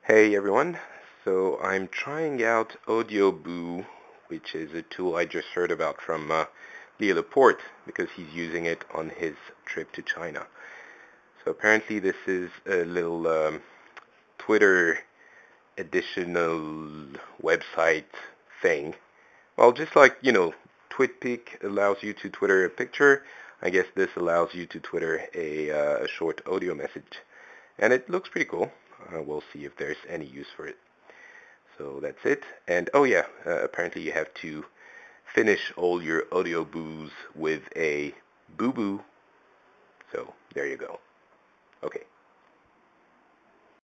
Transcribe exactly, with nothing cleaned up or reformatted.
Hey everyone, so I'm trying out AudioBoo, which is a tool I just heard about from uh, Leo Laporte because he's using it on his trip to China. So apparently this is a little um, Twitter additional website thing. Well, just like, you know, TwitPic allows you to Twitter a picture, I guess this allows you to Twitter a, uh, a short audio message. And it looks pretty cool. Uh, we'll see if there's any use for it. So that's it. And oh yeah, uh, apparently you have to finish all your audio boos with a boo boo. So there you go. Okay.